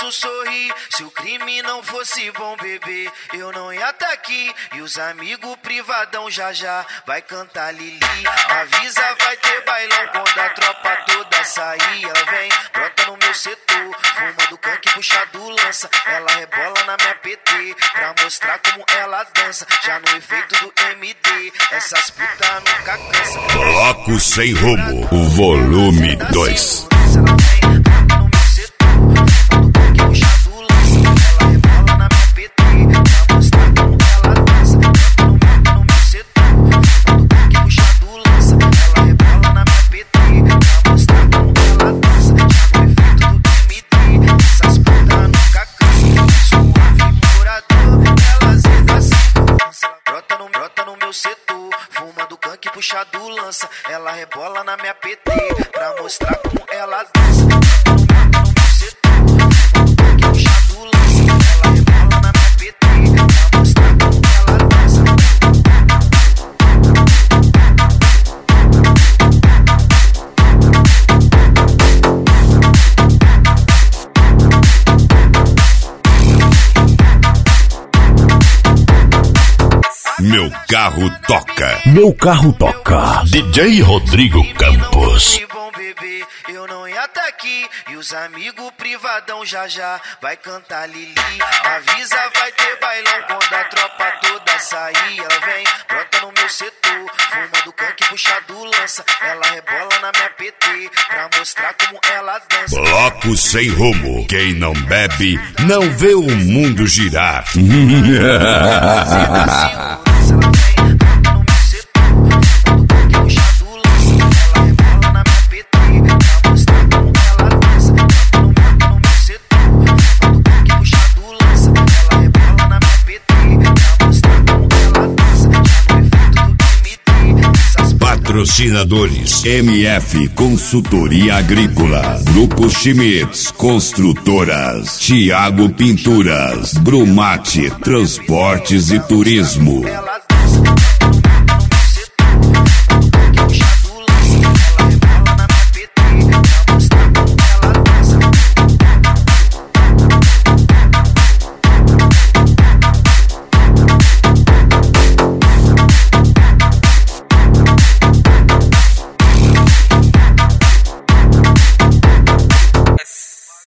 posso sorrir. Se o crime não fosse bom, bebê, eu não ia tá aqui. E os amigos privadão já vai cantar Lili. Avisa, vai ter bailão quando a tropa toda sair. Ela vem, brota no meu setor, fumando canque, puxado lança. Ela rebola na minha PT, pra mostrar como ela dança. Já no efeito do MD, essas putas nunca cansam. Bloco Sem Rumo, volume 2. Puxado lança, ela rebola na minha PT, pra mostrar como ela dança. Puxado lança, ela rebola na minha PT, pra mostrar como ela dança. Meu carro toca. Meu carro toca. DJ Rodrigo Campos. Bom, bebê, eu não ia tá aqui. E os amigos privadão já vai cantar Lili. Avisa, vai ter bailão quando a tropa toda sair. Ela vem, brota no meu setor, fumando canque, puxado lança. Ela rebola na minha PT, pra mostrar como ela dança. Bloco Sem Rumo. Quem não bebe, não vê o mundo girar. Patrocinadores: MF Consultoria Agrícola, Grupo Schmitz Construtoras, Thiago Pinturas, Brumate Transportes e Turismo.